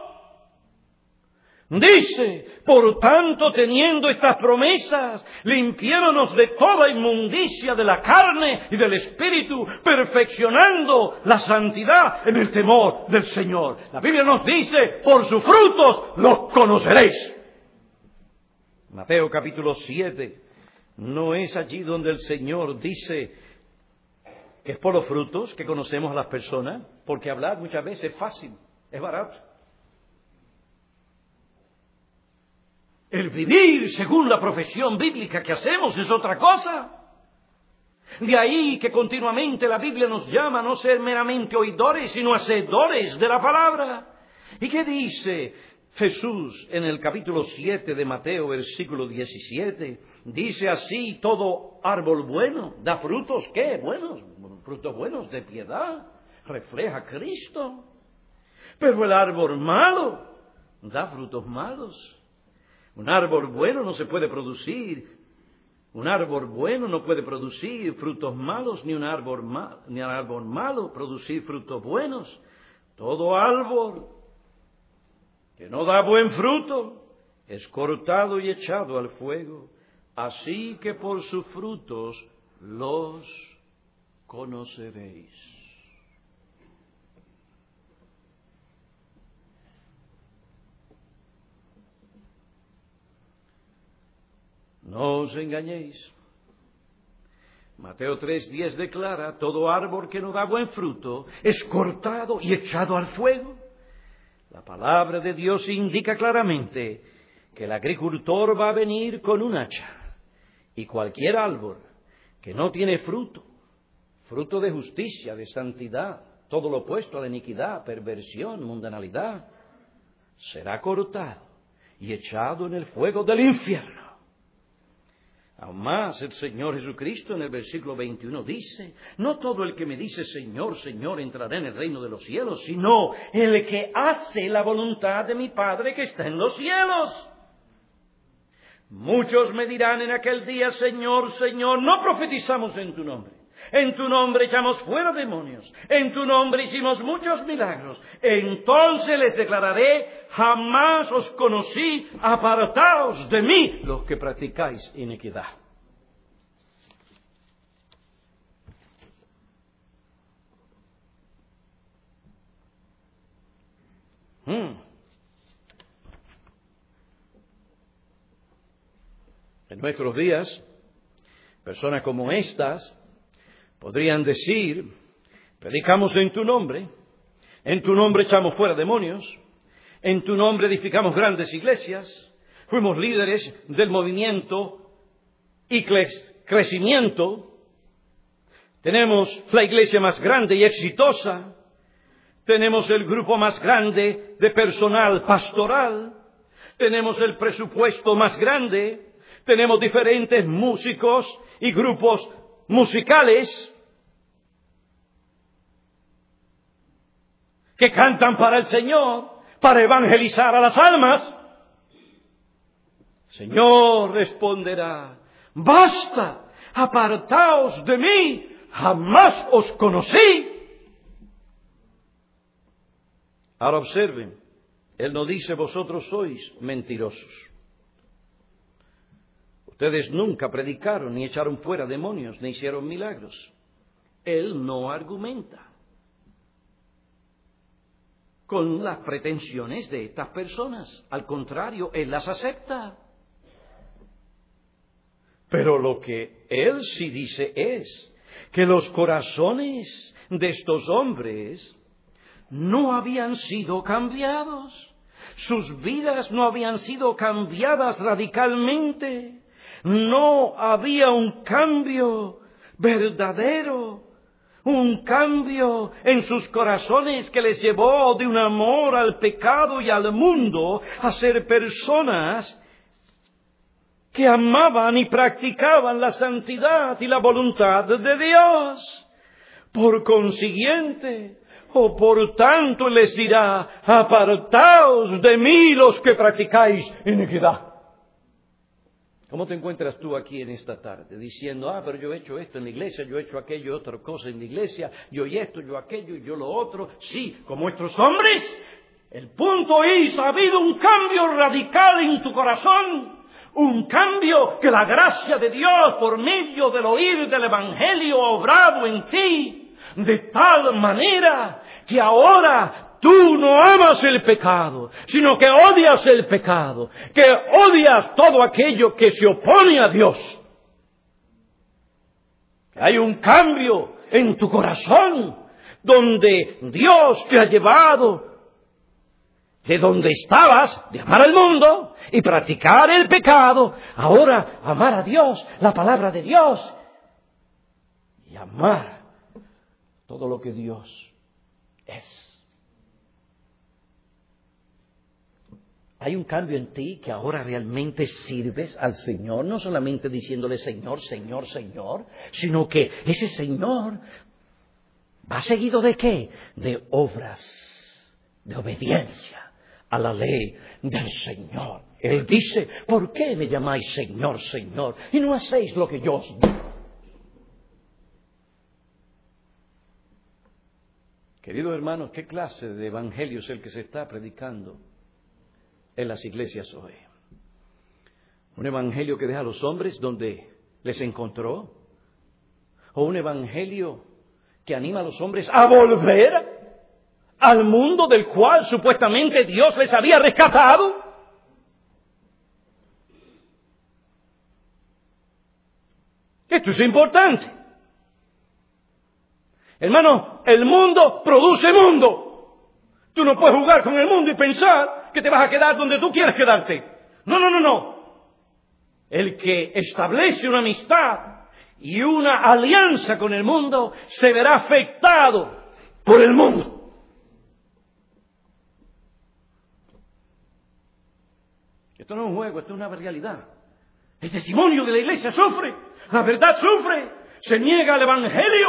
Speaker 1: dice: por tanto, teniendo estas promesas, limpiémonos de toda inmundicia de la carne y del espíritu, perfeccionando la santidad en el temor del Señor. La Biblia nos dice: por sus frutos los conoceréis. Mateo capítulo 7, ¿no es allí donde el Señor dice que es por los frutos que conocemos a las personas? Porque hablar muchas veces es fácil, es barato. El vivir según la profesión bíblica que hacemos es otra cosa. De ahí que continuamente la Biblia nos llama a no ser meramente oidores, sino hacedores de la palabra. ¿Y qué dice Jesús en el capítulo 7 de Mateo, versículo 17? Dice así: todo árbol bueno da frutos, ¿qué? Buenos, frutos buenos de piedad, refleja a Cristo. Pero el árbol malo da frutos malos. Un árbol bueno no se puede producir. Un árbol bueno no puede producir frutos malos, ni un árbol malo producir frutos buenos. Todo árbol que no da buen fruto es cortado y echado al fuego. Así que por sus frutos los conoceréis. No os engañéis. Mateo 3:10 declara, todo árbol que no da buen fruto es cortado y echado al fuego. La palabra de Dios indica claramente que el agricultor va a venir con un hacha y cualquier árbol que no tiene fruto, fruto de justicia, de santidad, todo lo opuesto a la iniquidad, perversión, mundanalidad, será cortado y echado en el fuego del infierno. Aún más, el Señor Jesucristo en el versículo 21 dice, no todo el que me dice Señor, Señor entrará en el reino de los cielos, sino el que hace la voluntad de mi Padre que está en los cielos. Muchos me dirán en aquel día, Señor, Señor, no profetizamos en tu nombre. En tu nombre echamos fuera demonios. En tu nombre hicimos muchos milagros. Entonces les declararé, jamás os conocí, apartaos de mí, los que practicáis iniquidad. En nuestros días, personas como estas podrían decir, predicamos en tu nombre echamos fuera demonios, en tu nombre edificamos grandes iglesias, fuimos líderes del movimiento y crecimiento, tenemos la iglesia más grande y exitosa, tenemos el grupo más grande de personal pastoral, tenemos el presupuesto más grande, tenemos diferentes músicos y grupos musicales que cantan para el Señor, para evangelizar a las almas. Señor responderá, basta, apartaos de mí, jamás os conocí. Ahora observen, Él no dice vosotros sois mentirosos. Ustedes nunca predicaron, ni echaron fuera demonios, ni hicieron milagros. Él no argumenta con las pretensiones de estas personas. Al contrario, Él las acepta. Pero lo que Él sí dice es que los corazones de estos hombres no habían sido cambiados. Sus vidas no habían sido cambiadas radicalmente. No había un cambio verdadero, un cambio en sus corazones que les llevó de un amor al pecado y al mundo a ser personas que amaban y practicaban la santidad y la voluntad de Dios. Por consiguiente, o por tanto les dirá, apartaos de mí los que practicáis iniquidad. ¿Cómo te encuentras tú aquí en esta tarde? Diciendo, pero yo he hecho esto en la iglesia, yo he hecho aquello, otra cosa en la iglesia, yo y esto, yo aquello, y yo lo otro. Sí, como estos hombres, el punto es, ha habido un cambio radical en tu corazón. Un cambio que la gracia de Dios, por medio del oír del Evangelio, ha obrado en ti, de tal manera que ahora tú no amas el pecado, sino que odias el pecado, que odias todo aquello que se opone a Dios. Hay un cambio en tu corazón, donde Dios te ha llevado de donde estabas, de amar al mundo y practicar el pecado, ahora amar a Dios, la palabra de Dios, y amar todo lo que Dios es. Hay un cambio en ti que ahora realmente sirves al Señor, no solamente diciéndole Señor, Señor, Señor, sino que ese Señor va seguido ¿de qué? De obras, de obediencia a la ley del Señor. Él dice, ¿por qué me llamáis Señor, Señor, y no hacéis lo que yo os digo? Queridos hermanos, ¿qué clase de evangelio es el que se está predicando en las iglesias hoy? ¿Un evangelio que deja a los hombres donde les encontró? ¿O un evangelio que anima a los hombres a volver al mundo del cual supuestamente Dios les había rescatado? Esto es importante. Hermano, el mundo produce mundo. Tú no puedes jugar con el mundo y pensar que te vas a quedar donde tú quieres quedarte. No. El que establece una amistad y una alianza con el mundo se verá afectado por el mundo. Esto no es un juego, esto es una realidad. El testimonio de la iglesia sufre, la verdad sufre, se niega al evangelio.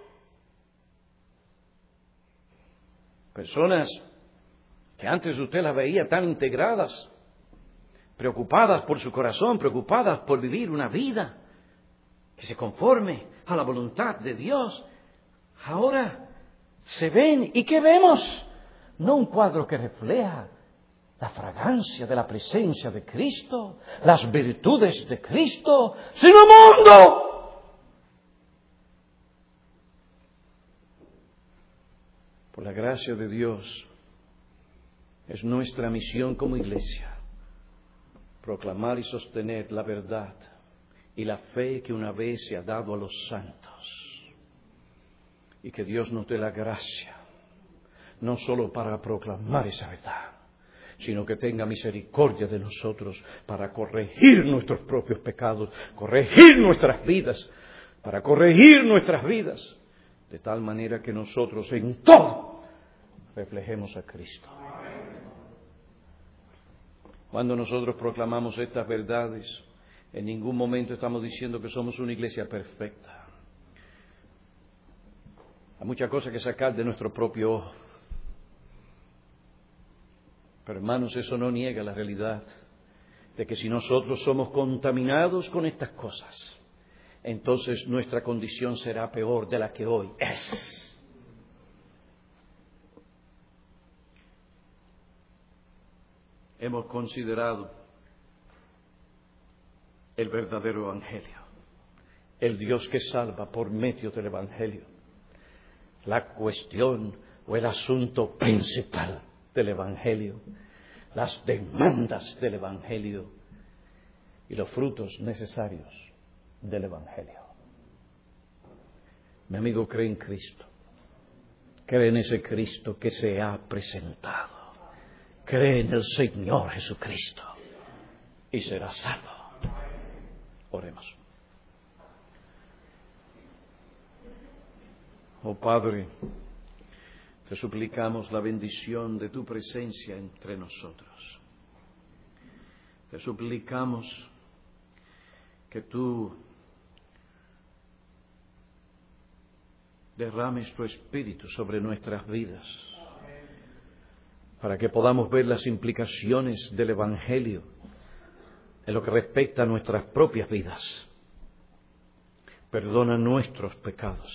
Speaker 1: Personas que antes usted las veía tan integradas, preocupadas por su corazón, preocupadas por vivir una vida que se conforme a la voluntad de Dios, ahora se ven. ¿Y qué vemos? No un cuadro que refleja la fragancia de la presencia de Cristo, las virtudes de Cristo, sino mundo. Por la gracia de Dios, es nuestra misión como iglesia proclamar y sostener la verdad y la fe que una vez se ha dado a los santos. Y que Dios nos dé la gracia, no solo para proclamar esa verdad, sino que tenga misericordia de nosotros para corregir nuestros propios pecados, corregir nuestras vidas, para corregir nuestras vidas, de tal manera que nosotros en todo reflejemos a Cristo. Cuando nosotros proclamamos estas verdades, en ningún momento estamos diciendo que somos una iglesia perfecta. Hay muchas cosas que sacar de nuestro propio ojo. Pero hermanos, eso no niega la realidad de que si nosotros somos contaminados con estas cosas, entonces nuestra condición será peor de la que hoy es. Hemos considerado el verdadero evangelio, el Dios que salva por medio del evangelio, la cuestión o el asunto principal del evangelio, las demandas del evangelio y los frutos necesarios del evangelio. Mi amigo cree en Cristo, cree en ese Cristo que se ha presentado, cree en el Señor Jesucristo y será salvo. Oremos. Oh Padre, te suplicamos la bendición de tu presencia entre nosotros. Te suplicamos que tú derrames tu espíritu sobre nuestras vidas, para que podamos ver las implicaciones del evangelio en lo que respecta a nuestras propias vidas. Perdona nuestros pecados.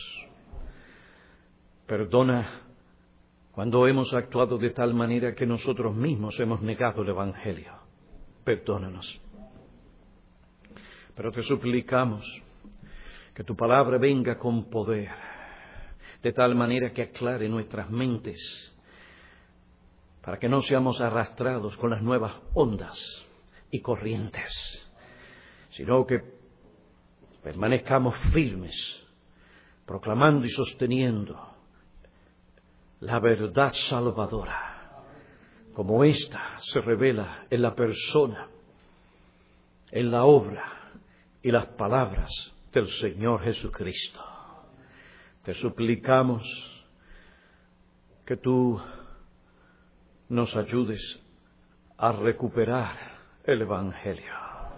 Speaker 1: Perdona cuando hemos actuado de tal manera que nosotros mismos hemos negado el evangelio. Perdónanos. Pero te suplicamos que tu palabra venga con poder, de tal manera que aclare nuestras mentes, para que no seamos arrastrados con las nuevas ondas y corrientes, sino que permanezcamos firmes, proclamando y sosteniendo la verdad salvadora, como ésta se revela en la persona, en la obra y las palabras del Señor Jesucristo. Te suplicamos que tú nos ayudes a recuperar el evangelio.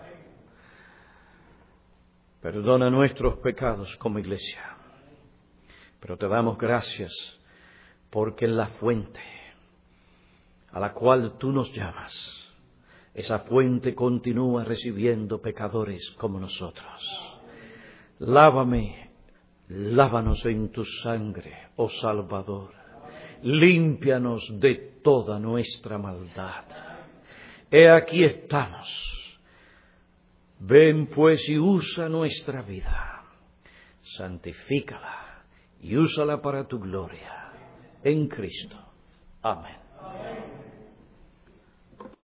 Speaker 1: Perdona nuestros pecados como iglesia, pero te damos gracias porque en la fuente a la cual tú nos llamas, esa fuente continúa recibiendo pecadores como nosotros. Lávame, lávanos en tu sangre, oh Salvador. Límpianos de toda nuestra maldad. He aquí estamos. Ven pues y usa nuestra vida. Santifícala y úsala para tu gloria. En Cristo. Amén.